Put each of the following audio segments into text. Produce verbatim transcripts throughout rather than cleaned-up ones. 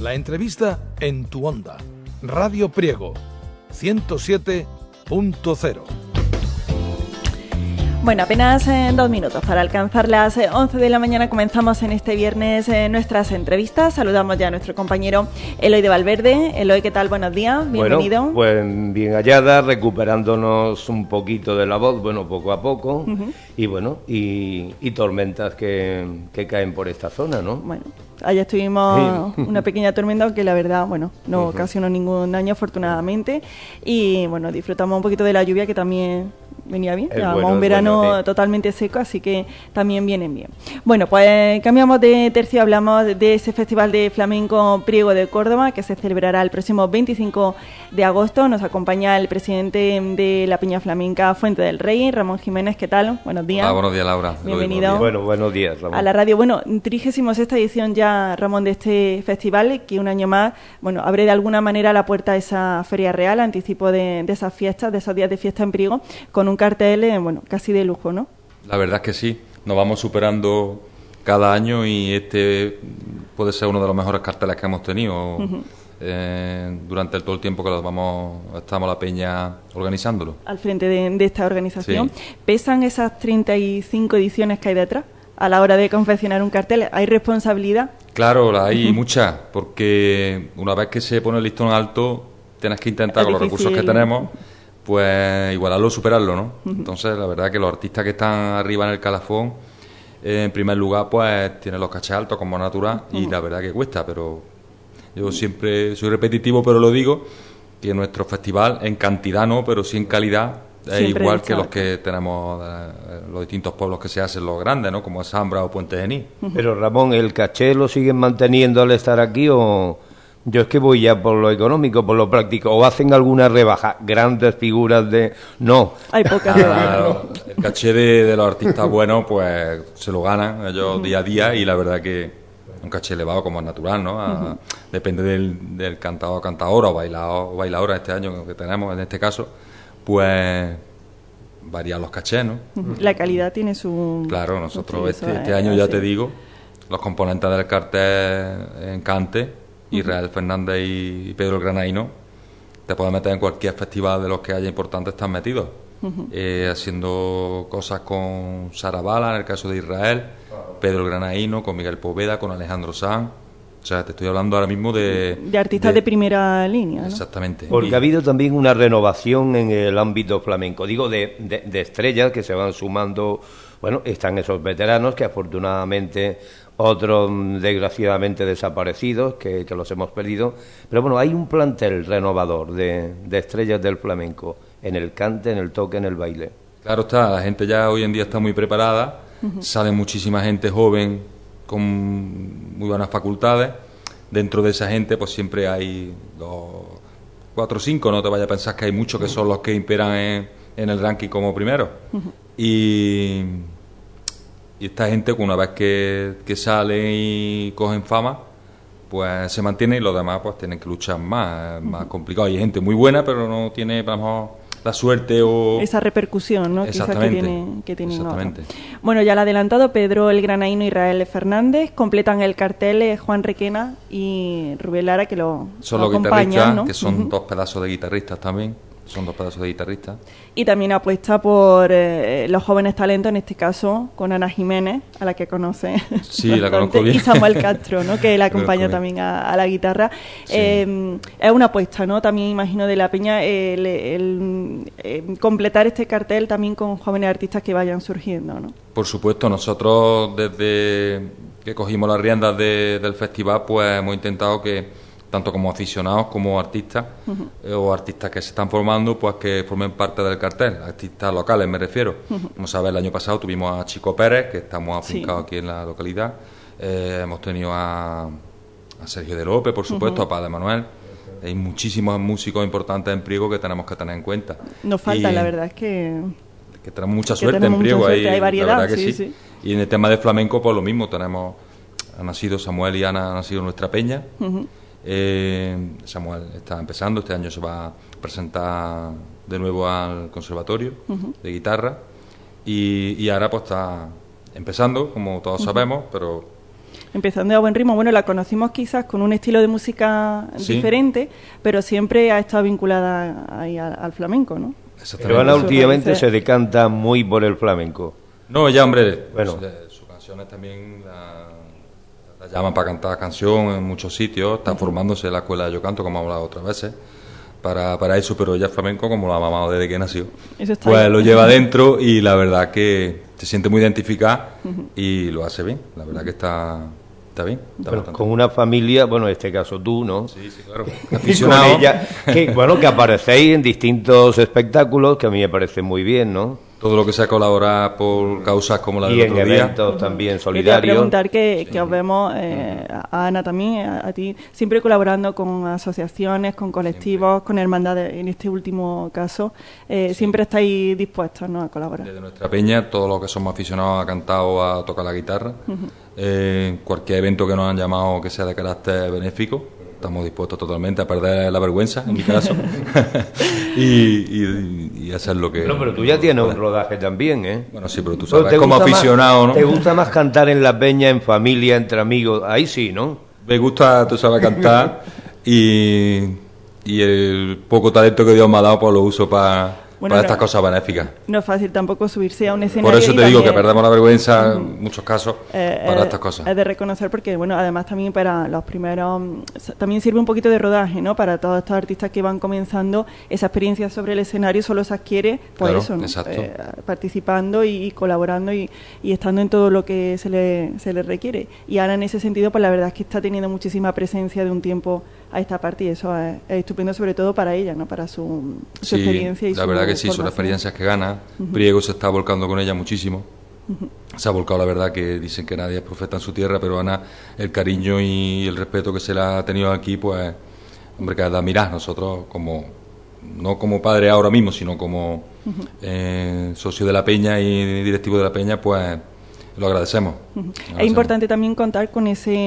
La entrevista en tu onda. Radio Priego, ciento siete punto cero. Bueno, apenas en dos minutos para alcanzar las once de la mañana comenzamos en este viernes eh, nuestras entrevistas. Saludamos ya a nuestro compañero Eloy de Valverde. Eloy, ¿qué tal? Buenos días, bienvenido. Bueno, pues bien hallada, recuperándonos un poquito de la voz, bueno, poco a poco, uh-huh. y bueno, y, y tormentas que, que caen por esta zona, ¿no? Bueno, ayer tuvimos sí. una pequeña tormenta que la verdad, bueno, no uh-huh. ocasionó ningún daño afortunadamente, y bueno, disfrutamos un poquito de la lluvia que también venía bien, llevamos bueno, un verano bueno, sí. totalmente seco, así que también vienen bien. Bueno, pues cambiamos de tercio, hablamos de ese Festival de Flamenco Priego de Córdoba, que se celebrará el próximo veinticinco de agosto. Nos acompaña el presidente de la Peña Flamenca Fuente del Rey, Ramón Jiménez. ¿Qué tal? Buenos días. Hola, buenos días, Laura. Bienvenido. Bueno, buenos días, Ramón. A la radio. Bueno, trigésima sexta edición ya, Ramón, de este festival, que un año más, bueno, abre de alguna manera la puerta a esa Feria Real, anticipo de, de esas fiestas, de esos días de fiesta en Priego, con un cartel, eh, bueno, casi de lujo, ¿no? La verdad es que sí, nos vamos superando cada año y este puede ser uno de los mejores carteles que hemos tenido uh-huh. eh, durante el, todo el tiempo que los vamos, estamos la Peña organizándolo. Al frente de, de esta organización. Sí. ¿Pesan esas treinta y cinco ediciones que hay detrás a la hora de confeccionar un cartel? ¿Hay responsabilidad? Claro, hay uh-huh. muchas, porque una vez que se pone el listón alto, tienes que intentar es con difícil. Los recursos que tenemos, pues igualarlo, superarlo, ¿no? Uh-huh. Entonces, la verdad es que los artistas que están arriba en el calafón, eh, en primer lugar, pues tienen los cachés altos como natural, uh-huh. y la verdad que cuesta, pero yo siempre soy repetitivo, pero lo digo, que nuestro festival, en cantidad no, pero sí en calidad, es siempre igual que los que tenemos eh, los distintos pueblos que se hacen los grandes, ¿no? Como Zambra o Puente Genil. Uh-huh. Pero Ramón, ¿el caché lo siguen manteniendo al estar aquí o...? Yo es que voy ya por lo económico, por lo práctico. ¿O hacen alguna rebaja? Grandes figuras de... No. Hay pocas claro, el caché de, de los artistas buenos, pues se lo ganan ellos uh-huh. día a día, y la verdad que un caché elevado como es natural, ¿no? A, uh-huh. Depende del, del cantador o cantadora o bailador o bailadora este año que tenemos, en este caso, pues varían los cachés, ¿no? Uh-huh. La calidad tiene su... Claro, nosotros este, este, este año, ya te digo, los componentes del cartel en cante, Israel Fernández y Pedro Granaíno, te puedes meter en cualquier festival de los que haya importantes, están metidos. Uh-huh. Eh, haciendo cosas con Sara Bala, en el caso de Israel, Pedro Granaíno, con Miguel Poveda, con Alejandro Sanz. O sea, te estoy hablando ahora mismo de... De artistas de, de primera línea, ¿no? Exactamente. Porque y... ha habido también una renovación en el ámbito flamenco. Digo, de, de, de estrellas que se van sumando... Bueno, están esos veteranos que afortunadamente... otros desgraciadamente desaparecidos, que, que los hemos perdido, pero bueno, hay un plantel renovador de, de estrellas del flamenco, en el cante, en el toque, en el baile. Claro está, la gente ya hoy en día está muy preparada, uh-huh. sale muchísima gente joven con muy buenas facultades, dentro de esa gente pues siempre hay los cuatro o cinco, no te vayas a pensar que hay muchos que son los que imperan en, en el ranking como primero, uh-huh. y... Y esta gente, una vez que, que salen y cogen fama, pues se mantiene, y los demás pues tienen que luchar más, es más complicado. Hay gente muy buena, pero no tiene, a lo mejor, la suerte o... esa repercusión, ¿no? Exactamente. Quizás que tiene, que tiene Exactamente. Otro. Bueno, ya lo ha adelantado Pedro el Granaíno y Israel Fernández, completan el cartel Juan Requena y Rubén Lara, que lo, son lo los acompañan, guitarristas, ¿no? que son uh-huh. dos pedazos de guitarristas también. Son dos pedazos de guitarristas. Y también apuesta por eh, los jóvenes talentos, en este caso con Ana Jiménez, a la que conoce. Sí, la conozco bien. Y Samuel Castro, ¿no? Que la acompaña también a, a la guitarra. Sí. Eh, es una apuesta, ¿no? También imagino de la Peña el, el, el completar este cartel también con jóvenes artistas que vayan surgiendo, ¿no? Por supuesto, nosotros desde que cogimos las riendas de, del festival, pues hemos intentado que tanto como aficionados como artistas, uh-huh. eh, o artistas que se están formando, pues que formen parte del cartel, artistas locales me refiero. Uh-huh. Como sabes, el año pasado tuvimos a Chico Pérez, que estamos afincados sí. aquí en la localidad, eh, hemos tenido a, a Sergio de López, por supuesto, uh-huh. a Padre Manuel. Hay muchísimos músicos importantes en Priego que tenemos que tener en cuenta. Nos falta, y, la verdad es que... que tenemos mucha suerte tenemos en Priego, hay, hay variedad, la verdad que sí, sí. sí. Y en el tema de flamenco, pues lo mismo, tenemos, han nacido Samuel y Ana, han nacido nuestra peña. Uh-huh. Eh, Samuel está empezando, este año se va a presentar de nuevo al conservatorio uh-huh. de guitarra, y, y ahora pues está empezando, como todos uh-huh. sabemos, pero empezando a buen ritmo. Bueno, la conocimos quizás con un estilo de música sí. diferente, pero siempre ha estado vinculada ahí al, al flamenco, ¿no? Pero Ana últimamente se decanta muy por el flamenco. No, ya hombre, bueno. Sus, sus canciones también la, la llaman para cantar canción en muchos sitios, está uh-huh. formándose en la escuela de Yo Canto, como he hablado otras veces, para, para eso, pero ella flamenco como lo ha mamado desde que nació. Eso está pues bien. Lo lleva dentro y la verdad que se siente muy identificada uh-huh. y lo hace bien, la verdad que está... Está bien. Está bueno, con una familia, bueno, en este caso tú, ¿no? Sí, sí, claro. Aficionado. Con ella, que, bueno, que aparecéis en distintos espectáculos, que a mí me parece muy bien, ¿no? Todo lo que sea colaborar por causas como la del otro día. Y en eventos también solidarios. Quería preguntar que, que os vemos, eh, a Ana también, a, a ti, siempre colaborando con asociaciones, con colectivos, siempre. Con hermandades, en este último caso. Eh, sí. Siempre estáis dispuestos, ¿no?, a colaborar. Desde nuestra peña, todos los que somos aficionados a cantar o a tocar la guitarra, uh-huh. eh, cualquier evento que nos han llamado que sea de carácter benéfico, estamos dispuestos totalmente a perder la vergüenza, en mi caso, y, y, y hacer lo que... No, pero tú ya tienes un rodaje también, ¿eh? Bueno, sí, pero tú sabes, como aficionado, más, ¿no? ¿Te gusta más cantar en la peña, en familia, entre amigos? Ahí sí, ¿no? Me gusta, tú sabes, cantar y, y el poco talento que Dios me ha dado, pues lo uso para... Bueno, para no, estas cosas benéficas. No es fácil tampoco subirse a un escenario. Por eso te digo también, que perdemos la vergüenza uh-huh. en muchos casos eh, para eh, estas cosas. Es de reconocer porque, bueno, además también para los primeros, también sirve un poquito de rodaje, ¿no? Para todos estos artistas que van comenzando, esa experiencia sobre el escenario solo se adquiere, pues claro, eso, ¿no? Exacto. Eh, participando y, y colaborando y, y estando en todo lo que se le, se le requiere. Y ahora en ese sentido, pues la verdad es que está teniendo muchísima presencia de un tiempo a esta parte y eso es, es estupendo, sobre todo para ella, ¿no? Para su, su sí, experiencia y la su verdad que sí, formación. son experiencias que gana. Uh-huh. Priego se está volcando con ella muchísimo. Uh-huh. Se ha volcado, la verdad, que dicen que nadie es profeta en su tierra, pero Ana, el cariño y el respeto que se le ha tenido aquí, pues, hombre, que da mirar nosotros como, no como padre ahora mismo, sino como uh-huh. eh, socio de la peña y directivo de la peña, pues lo agradecemos. Uh-huh. Lo agradecemos. Es importante también contar con ese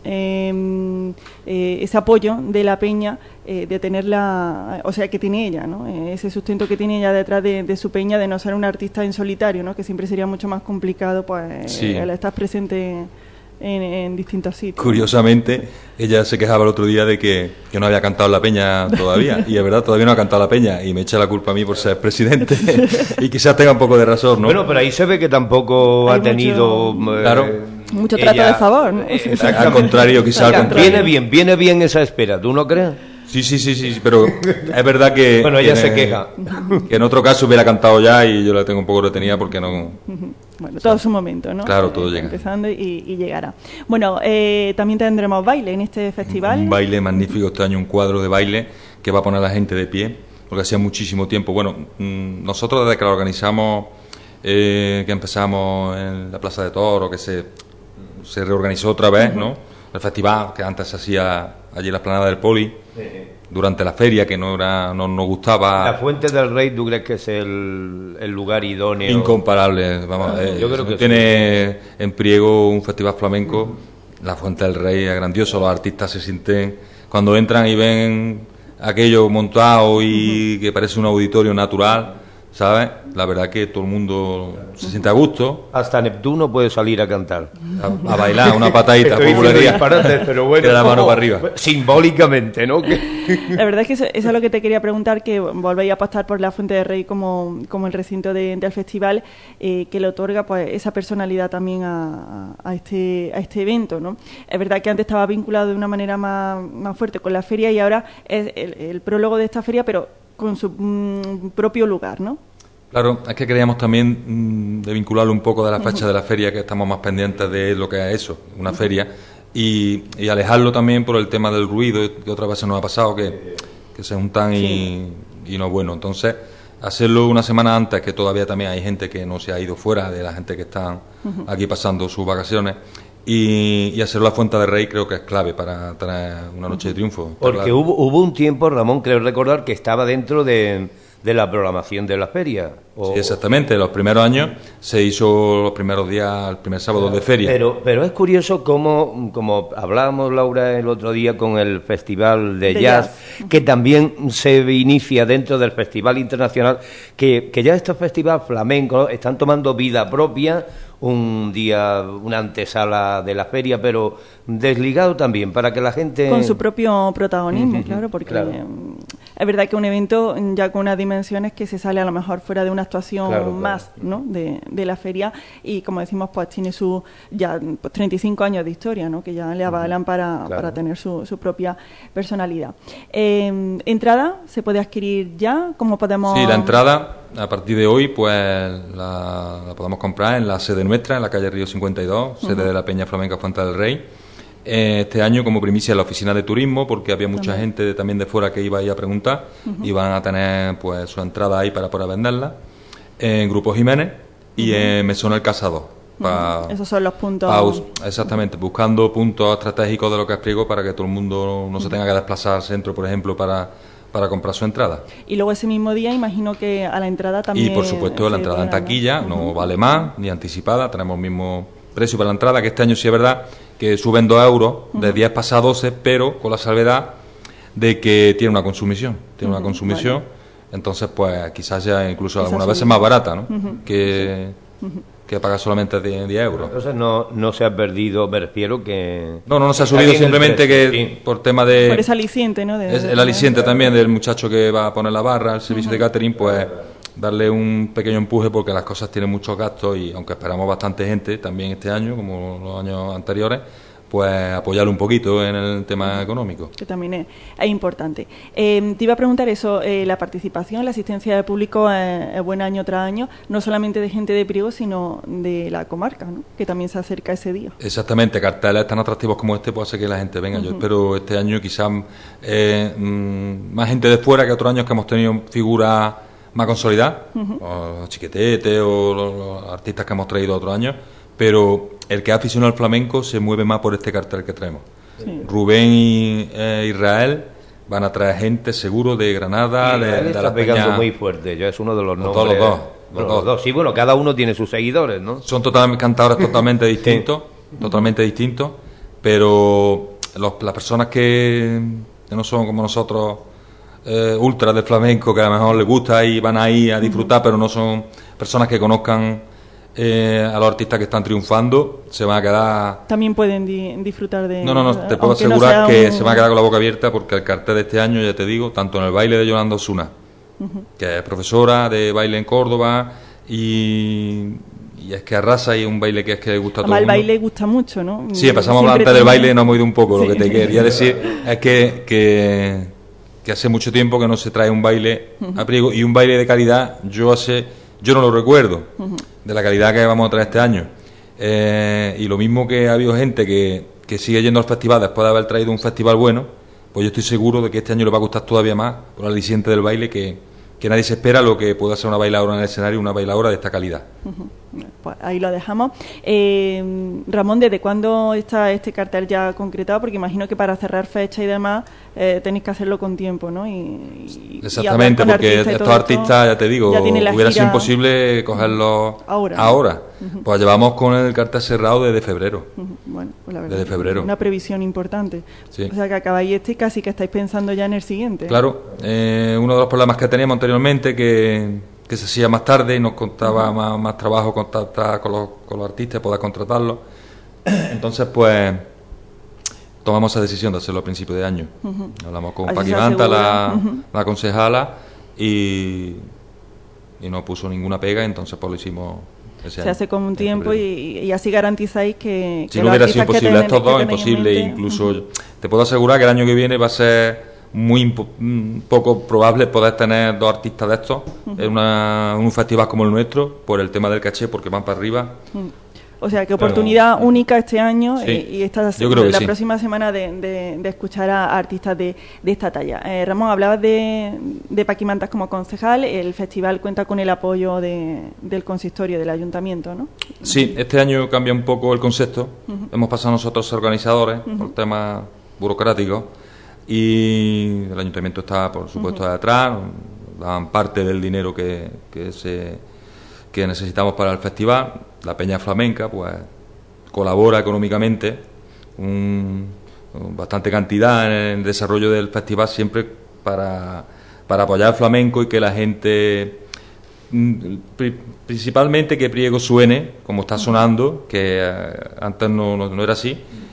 eh, eh, ese apoyo de la peña, eh, de tenerla, o sea, que tiene ella, ¿no? Eh, ese sustento que tiene ella detrás de, de su peña, de no ser una artista en solitario, ¿no? Que siempre sería mucho más complicado, pues, sí. el estar presente en, en distintos sitios. Curiosamente, ella se quejaba el otro día de que, que no había cantado en la peña todavía, y es verdad, todavía no ha cantado la peña, y me echa la culpa a mí por ser presidente, y quizás tenga un poco de razón, ¿no? Bueno, pero ahí se ve que tampoco Hay ha tenido... mucho, eh, claro, mucho trato ella, de favor, ¿no? Eh, al contrario, quizás al contrario. Viene bien, viene bien esa espera, ¿tú no crees? Sí, sí, sí, sí, pero es verdad que... Bueno, ella que, se queja. Que en otro caso hubiera cantado ya y yo la tengo un poco retenida porque no... Bueno, todo su momento, ¿no? Claro, todo eh, llega. Empezando y, y llegará. Bueno, eh, también tendremos baile en este festival. Un baile magnífico este año, un cuadro de baile que va a poner a la gente de pie, porque hacía muchísimo tiempo. Bueno, mmm, nosotros desde que lo organizamos, eh, que empezamos en la Plaza de Toros, que se, se reorganizó otra vez, uh-huh. ¿no? El festival que antes se hacía allí en la Esplanada del Poli, sí. Durante la feria, que no era no nos gustaba. La Fuente del Rey, ¿tú crees que es el, el lugar idóneo? Incomparable, vamos, ah, eh, yo creo que tiene sí. En Priego un festival flamenco, uh-huh. La Fuente del Rey es grandioso, los artistas se sienten, cuando entran y ven aquello montado y uh-huh. que parece un auditorio natural, ¿sabes? La verdad que todo el mundo se siente a gusto. Hasta Neptuno puede salir a cantar. A, a bailar, una patadita. Popularidad. Pero bueno, de la mano para arriba. Simbólicamente, ¿no? La verdad es que eso, eso es lo que te quería preguntar, que volvéis a apostar por la Fuente del Rey como, como el recinto de, del festival, eh, que le otorga pues esa personalidad también a, a, este, a este evento, ¿no? Es verdad que antes estaba vinculado de una manera más, más fuerte con la feria y ahora es el, el prólogo de esta feria, pero con su mm, propio lugar, ¿no? Claro, es que queríamos también mmm, de vincularlo un poco de la fecha uh-huh. de la feria, que estamos más pendientes de lo que es eso, una uh-huh. feria, y, y alejarlo también por el tema del ruido, que otras veces nos ha pasado, que, que se juntan sí. y, y no es bueno. Entonces, hacerlo una semana antes, que todavía también hay gente que no se ha ido fuera, de la gente que están uh-huh. aquí pasando sus vacaciones, y, y hacerlo a Fuente del Rey creo que es clave para traer una noche de triunfo. Porque claro. hubo, hubo un tiempo, Ramón, creo recordar, que estaba dentro de... de la programación de la feria. O... Sí, exactamente. Los primeros años se hizo los primeros días, el primer sábado de feria. Pero, pero es curioso cómo, como hablábamos, Laura, el otro día con el Festival de, de jazz, jazz, que también se inicia dentro del Festival Internacional, que, que ya estos festivales flamencos están tomando vida propia, un día, una antesala de la feria, pero desligado también, para que la gente... Con su propio protagonismo, uh-huh, claro, porque claro. Es verdad que un evento ya con unas dimensiones que se sale a lo mejor fuera de una actuación claro, más, claro. ¿no? De, de la feria, y como decimos, pues tiene su ya pues, treinta y cinco años de historia, ¿no? Que ya le avalan para, claro. para tener su, su propia personalidad. Eh, ¿Entrada se puede adquirir ya? ¿Cómo podemos...? Sí, la entrada... A partir de hoy, pues la, la podemos comprar en la sede nuestra, en la calle Río cincuenta y dos, sede uh-huh. de la Peña Flamenca Fuente del Rey. Eh, este año, como primicia, en la oficina de turismo, porque había mucha también. gente de, también de fuera que iba ahí a preguntar, uh-huh. y van a tener pues su entrada ahí para poder venderla. En Grupo Jiménez y uh-huh. en Mesón El Casado. Pa, uh-huh. Esos son los puntos. Pa, exactamente, buscando puntos estratégicos de lo que explico para que todo el mundo no uh-huh. se tenga que desplazar al centro, por ejemplo, para... para comprar su entrada. Y luego ese mismo día imagino que a la entrada también... Y por supuesto la entrada en taquilla uh-huh. no vale más, ni anticipada, tenemos el mismo precio para la entrada, que este año sí es verdad que suben dos euros, uh-huh. de diez pasa a doce, pero con la salvedad de que tiene una consumición, tiene uh-huh. una consumición, vale. Entonces pues quizás ya incluso algunas veces más barata, ¿no? Uh-huh. que... Sí. Uh-huh. que paga solamente diez euros. Entonces no, no se ha perdido, me refiero que... No, no, no se ha subido, simplemente que sí. por tema de... Por ese aliciente, ¿no? De, es el aliciente de... también del muchacho que va a poner la barra, el servicio uh-huh. de catering, pues darle un pequeño empuje porque las cosas tienen muchos gastos y aunque esperamos bastante gente también este año, como los años anteriores, pues apoyarlo un poquito en el tema económico. Que también es, es importante. Eh, te iba a preguntar eso, eh, la participación, la asistencia de público es, es buena año tras año, no solamente de gente de Priego, sino de la comarca, ¿no? Que también se acerca ese día. Exactamente, carteles tan atractivos como este puede hacer que la gente venga. Uh-huh. Yo espero este año quizás eh, mmm, más gente de fuera que otros años que hemos tenido figuras más consolidadas, uh-huh. o Chiquetete o los, los artistas que hemos traído otros años, pero el que ha aficionado al flamenco se mueve más por este cartel que traemos. Sí. Rubén y eh, Israel van a traer gente seguro de Granada, sí, de, de está la pegando Peña... muy fuerte, ya es uno de los nombres. Todos los dos. Los, los dos. dos. Sí, bueno, cada uno tiene sus seguidores, ¿no? Son totalmente cantadores totalmente distintos, sí. totalmente distintos, pero los, las personas que, que no son como nosotros eh, ultras del flamenco, que a lo mejor les gusta y van ahí a disfrutar, uh-huh. pero no son personas que conozcan Eh, a los artistas que están triunfando, se van a quedar... También pueden di- disfrutar de... No, no, no, te puedo asegurar no que un... se van a quedar con la boca abierta porque el cartel de este año, ya te digo, tanto en el baile de Yolanda Osuna, uh-huh. que es profesora de baile en Córdoba, y, y es que arrasa y es un baile que es que gusta a todo el mundo. El baile gusta mucho, ¿no? Sí, pasamos a hablar antes del baile, nos hemos ido un poco, sí. Lo que te quería decir es que, que, que hace mucho tiempo que no se trae un baile uh-huh. a Priego, y un baile de calidad, yo hace... Yo no lo recuerdo, uh-huh. de la calidad que vamos a traer este año. Eh, y lo mismo que ha habido gente que, que sigue yendo al festival después de haber traído un festival bueno, pues yo estoy seguro de que este año le va a gustar todavía más por el aliciente del baile, que, que nadie se espera lo que pueda ser una bailadora en el escenario, una bailadora de esta calidad. Uh-huh. Pues ahí lo dejamos. Eh, Ramón, ¿desde cuándo está este cartel ya concretado? Porque imagino que para cerrar fecha y demás eh, tenéis que hacerlo con tiempo, ¿no? Y, y, Exactamente, y porque estos todo artistas, ya te digo, hubiera gira... sido imposible cogerlos ahora. ahora. Uh-huh. Pues llevamos con el cartel cerrado desde febrero. Uh-huh. Bueno, pues la verdad, desde febrero. Una previsión importante. Sí. O sea que acabáis este y casi que estáis pensando ya en el siguiente. Claro, eh, uno de los problemas que teníamos anteriormente, que que se hacía más tarde y nos contaba uh-huh. más, más trabajo contactar con los, con los artistas, poder contratarlos. Entonces, pues, tomamos esa decisión de hacerlo a principios de año. Uh-huh. Hablamos con Paqui Manta, la, uh-huh. la concejala, y, y no puso ninguna pega, entonces pues lo hicimos ese Se año, hace con un tiempo y, y así garantizáis que... Si que no hubiera sido posible estos dos, imposible. Incluso uh-huh. te puedo asegurar que el año que viene va a ser... muy impo- poco probable poder tener dos artistas de estos uh-huh. en, una, en un festival como el nuestro, por el tema del caché, porque van para arriba. Uh-huh. O sea, que oportunidad Pero, única este año, sí, eh, y esta yo creo que la sí. próxima semana de, de, de escuchar a, a artistas de, de esta talla. Eh, Ramón, hablabas de, de Paqui Mantas como concejal. El festival cuenta con el apoyo de, del consistorio, del ayuntamiento, ¿no? Sí, este año cambia un poco el concepto. Uh-huh. Hemos pasado nosotros a ser organizadores uh-huh. por temas burocráticos. Y el ayuntamiento está, por supuesto, uh-huh. detrás, dan parte del dinero que, que, se, que necesitamos para el festival. La Peña Flamenca pues colabora económicamente un, bastante cantidad en el desarrollo del festival, siempre para, para apoyar el flamenco y que la gente, principalmente que Priego suene como está sonando, que antes no, no, no era así,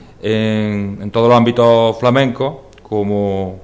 en, en todos los ámbitos flamencos, como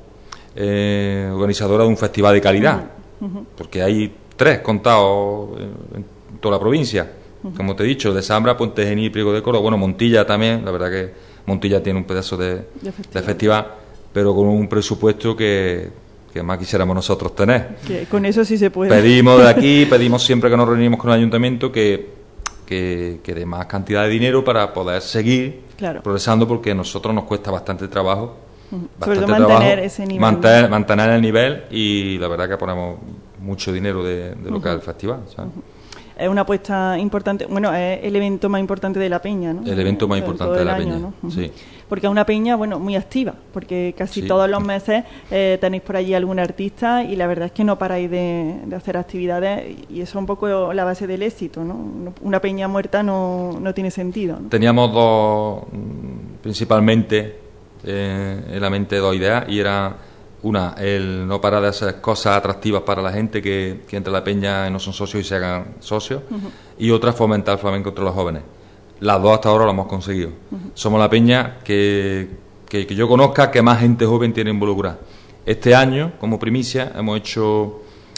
eh, organizadora de un festival de calidad, uh-huh. porque hay tres contados en, en toda la provincia, uh-huh. como te he dicho, de Zambra, Puente Genil, Priego de Córdoba, bueno, Montilla también, la verdad que Montilla tiene un pedazo de, de, festival. de festival, pero con un presupuesto que, que más quisiéramos nosotros tener. Que con eso sí se puede. Pedimos de aquí, pedimos siempre que nos reunimos con el ayuntamiento que, que, que dé más cantidad de dinero para poder seguir claro. progresando, porque a nosotros nos cuesta bastante trabajo. Uh-huh. Sobre todo mantener trabajo, ese nivel. Mantener, mantener el nivel, y la verdad que ponemos mucho dinero de, de lo uh-huh. que es el festival, ¿sabes? Uh-huh. Es una apuesta importante, bueno, es el evento más importante de la peña, ¿no? El evento más importante de la año, peña, ¿no? Uh-huh. sí. Porque es una peña, bueno, muy activa, porque casi sí. todos los meses eh, tenéis por allí algún artista, y la verdad es que no paráis de, de hacer actividades, y eso es un poco la base del éxito, ¿no? Una peña muerta no, no tiene sentido, ¿no? Teníamos dos, principalmente eh, en la mente, dos ideas, y era una, el no parar de hacer cosas atractivas para la gente que, que entre la peña y no son socios y se hagan socios, uh-huh. y otra, fomentar el flamenco entre los jóvenes. Las dos hasta ahora lo hemos conseguido. Uh-huh. Somos la peña que, que, que yo conozca que más gente joven tiene involucrada. Este año, como primicia, hemos hecho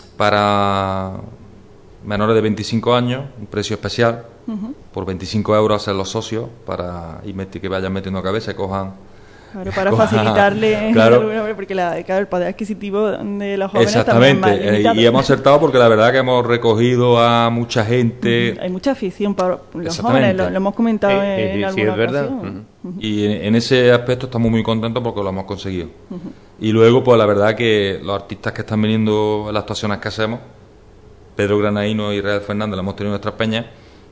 para menores de veinticinco años un precio especial, uh-huh. por veinticinco euros hacer los socios, para y meter, que vayan metiendo cabeza y cojan. Claro, para facilitarle, claro. porque la, claro, el poder adquisitivo de los jóvenes exactamente, también es más limitado. Y hemos acertado porque la verdad que hemos recogido a mucha gente. Uh-huh. Hay mucha afición para los jóvenes, lo, lo hemos comentado eh, en, eh, en sí, alguna es verdad. ocasión. Uh-huh. Y en, en ese aspecto estamos muy contentos porque lo hemos conseguido. Uh-huh. Y luego, pues la verdad que los artistas que están viniendo en las actuaciones que hacemos, Pedro Granaíno y Real Fernández, lo hemos tenido en nuestras peñas,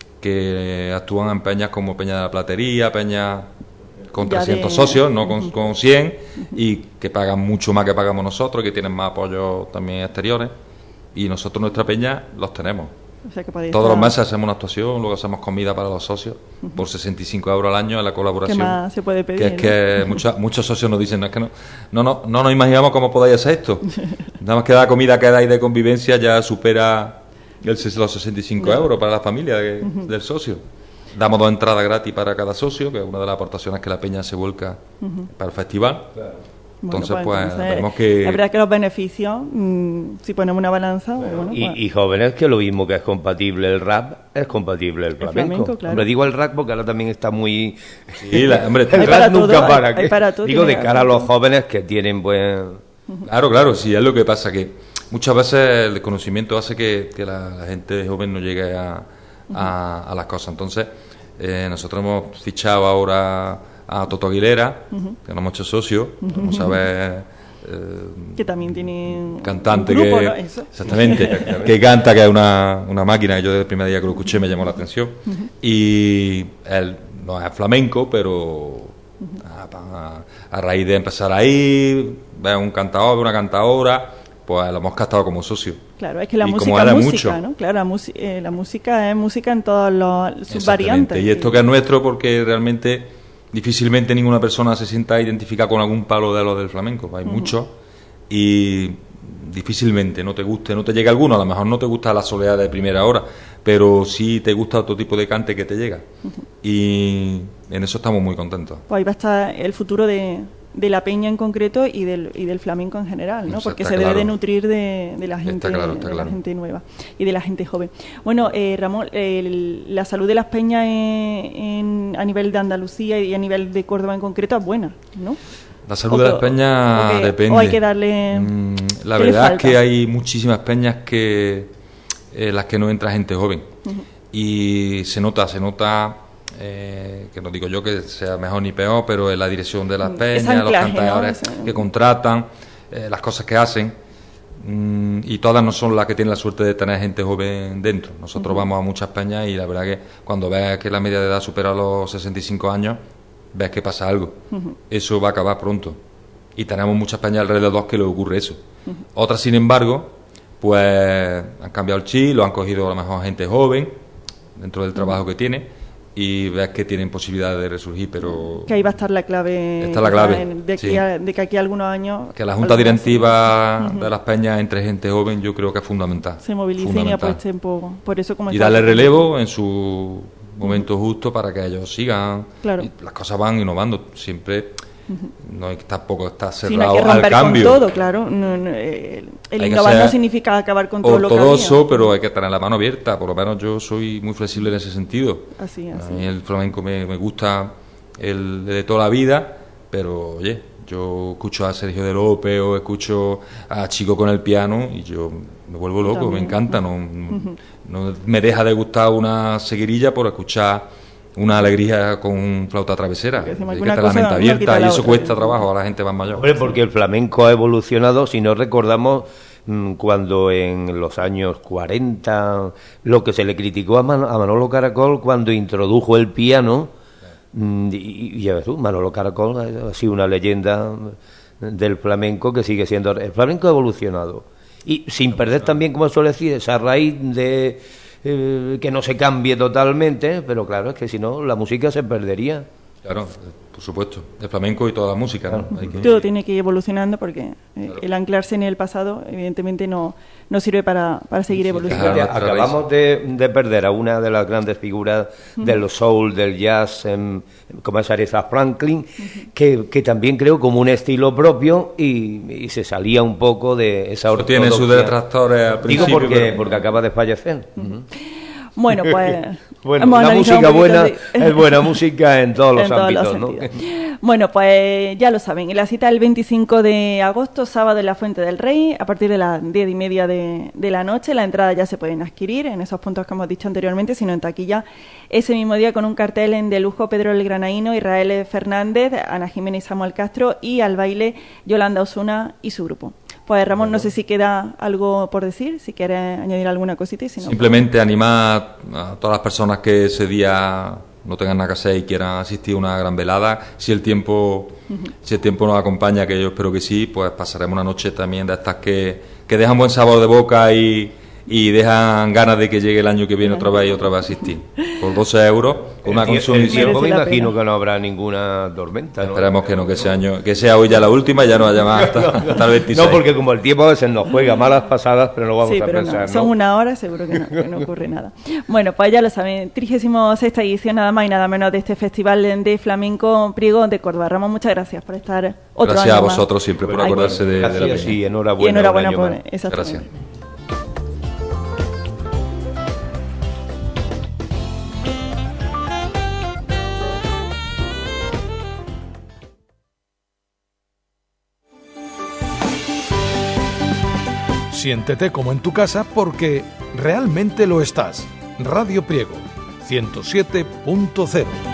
que actúan en peñas como Peña de la Platería, Peña con ya trescientos de... socios, no con, con cien, y que pagan mucho más que pagamos nosotros, que tienen más apoyo también exteriores, y nosotros nuestra peña los tenemos. O sea que todos estar... los meses hacemos una actuación, luego hacemos comida para los socios, uh-huh. por sesenta y cinco euros al año en la colaboración. ¿Qué más se puede pedir? Que es que ¿no? mucha, muchos socios nos dicen, no, es que no, no, no, no nos imaginamos cómo podáis hacer esto. Nada más que la comida que dais de convivencia ya supera el, los sesenta y cinco euros para la familia de, uh-huh. del socio. Damos dos entradas gratis para cada socio, que es una de las aportaciones que la peña se vuelca uh-huh. para el festival. Claro. Entonces, bueno, pues, pues entonces, vemos que... La verdad que los beneficios, mmm, si ponemos una balanza... Bueno, bueno, y, pues... y jóvenes, que lo mismo que es compatible el rap, es compatible el, el flamenco. flamenco claro. Hombre, digo el rap porque ahora también está muy... Sí, la, hombre, el rap nunca todo, para. Hay, hay para todo, digo, de cara a los jóvenes que tienen buen... Claro, claro, sí, es lo que pasa, que muchas veces el desconocimiento hace que, que la, la gente joven no llegue a, a, a las cosas. Entonces... Eh, nosotros hemos fichado ahora a Toto Aguilera, uh-huh. que nos hemos hecho socios, uh-huh. vamos a ver... Eh, que también tiene cantante un grupo, que, ¿no? Eso. Exactamente, que canta, que es una, una máquina, que yo desde el primer día que lo escuché me llamó la atención, uh-huh. y él no es flamenco, pero uh-huh. a, a, a raíz de empezar ahí, ver un cantador, una cantadora, pues lo hemos captado como socio. Claro, es que la y música es música, mucho, ¿no? Claro, la, mus- eh, la música es música en todas los, sus variantes. Y esto que es nuestro, porque realmente difícilmente ninguna persona se sienta identificada con algún palo de los del flamenco. Hay uh-huh. muchos, y difícilmente no te guste, no te llega alguno. A lo mejor no te gusta la soleá de primera hora, pero sí te gusta otro tipo de cante que te llega. Uh-huh. Y en eso estamos muy contentos. Pues ahí va a estar el futuro de... de la peña en concreto y del y del flamenco en general, ¿no? O sea, porque se claro. debe de nutrir de, de la gente claro, de claro. la gente nueva y de la gente joven. Bueno, eh, Ramón, el, la salud de las peñas en, en, a nivel de Andalucía y a nivel de Córdoba en concreto es buena, ¿no? La salud de las peñas que, depende. O hay que darle... Mm, la verdad es que hay muchísimas peñas que eh, las que no entra gente joven. Uh-huh. Y se nota, se nota... Eh, que no digo yo que sea mejor ni peor, pero es la dirección de las peñas, los cantadores ¿no? que contratan, eh, las cosas que hacen, mm, y todas no son las que tienen la suerte de tener gente joven dentro. Nosotros uh-huh. vamos a muchas peñas y la verdad que cuando ves que la media de edad supera los sesenta y cinco años, ves que pasa algo. Uh-huh. Eso va a acabar pronto. Y tenemos muchas peñas alrededor que le ocurre eso. Uh-huh. Otras, sin embargo, pues han cambiado el chip, lo han cogido a lo mejor gente joven, dentro del trabajo que tiene, y ves que tienen posibilidades de resurgir, pero... Que ahí va a estar la clave. Está la clave, de, aquí sí. a, de que aquí a algunos años... Que la junta directiva uh-huh. de las peñas entre gente joven yo creo que es fundamental. Se movilicen y apuesten por, por eso. Como y darle relevo en su momento uh-huh. justo para que ellos sigan. Claro. Y las cosas van innovando, siempre... Uh-huh. No hay que tampoco estar cerrado sí, no hay que romper al cambio. Con todo, claro. No, no, el el innovar no significa acabar con todo lo que había. Ortodoxo, pero hay que tener la mano abierta. Por lo menos yo soy muy flexible en ese sentido. Así, así. A mí el flamenco me, me gusta el de toda la vida, pero oye, yo escucho a Sergio de López o escucho a Chico con el piano y yo me vuelvo loco, también. Me encanta. No, uh-huh. no me deja de gustar una seguirilla por escuchar una alegría con un flauta travesera, que está la mente abierta y eso otra, cuesta trabajo a la gente más mayor. Hombre, porque el flamenco ha evolucionado, si no recordamos mmm, cuando en los años cuarenta lo que se le criticó a, Man- a Manolo Caracol cuando introdujo el piano, mmm, y, y ya ves tú, Manolo Caracol ha sido una leyenda del flamenco que sigue siendo... El flamenco ha evolucionado y sin perder también, como suele decir, esa raíz de... Eh, que no se cambie totalmente, pero claro, es que si no la música se perdería. Claro, por supuesto, el flamenco y toda la música, ¿no? Hay que... Todo tiene que ir evolucionando porque eh, claro. el anclarse en el pasado evidentemente no, no sirve para, para seguir sí, evolucionando. Claro, acabamos de, de perder a una de las grandes figuras uh-huh. del soul, del jazz, en, como es Aretha Franklin, uh-huh. que, que también creo como un estilo propio y, y se salía un poco de esa ortodoxia. Tiene sus detractores al principio. Digo porque, pero... porque acaba de fallecer. Uh-huh. Bueno, pues... bueno, la música buena de... es buena música en todos los en ámbitos, todos los ¿no? Bueno, pues ya lo saben, la cita el veinticinco de agosto, sábado en la Fuente del Rey, a partir de las diez y media de, de la noche. La entrada ya se pueden adquirir en esos puntos que hemos dicho anteriormente, sino en taquilla ese mismo día con un cartel en de lujo: Pedro el Granaíno, Israel Fernández, Ana Jiménez y Samuel Castro, y al baile Yolanda Osuna y su grupo. Pues Ramón, no sé si queda algo por decir, si quieres añadir alguna cosita. Y si no, simplemente pues... animar a todas las personas que ese día no tengan nada que hacer y quieran asistir a una gran velada. Si el tiempo uh-huh. si el tiempo nos acompaña, que yo espero que sí, pues pasaremos una noche también de estas que, que dejan buen sabor de boca y, y dejan ganas de que llegue el año que viene otra vez y otra vez a asistir. Por doce euros, con una consumición. Me imagino que no habrá ninguna tormenta, ¿no? Esperemos que no, que ese año, que sea hoy ya la última y ya no haya más hasta, hasta el veintiséis. No, porque como el tiempo a veces nos juega malas pasadas, pero no vamos sí, a pero pensar, no. ¿no? Son una hora, seguro que no, que no ocurre nada. Bueno, pues ya lo saben, trigésima sexta edición nada más y nada menos de este Festival de Flamenco Priego de Córdoba. Ramón, muchas gracias por estar otro gracias año a vosotros más. siempre por bueno, acordarse de, gracias, de la sí, enhorabuena. Y enhorabuena un por más. Gracias. Siéntete como en tu casa porque realmente lo estás. Radio Priego, ciento siete punto cero.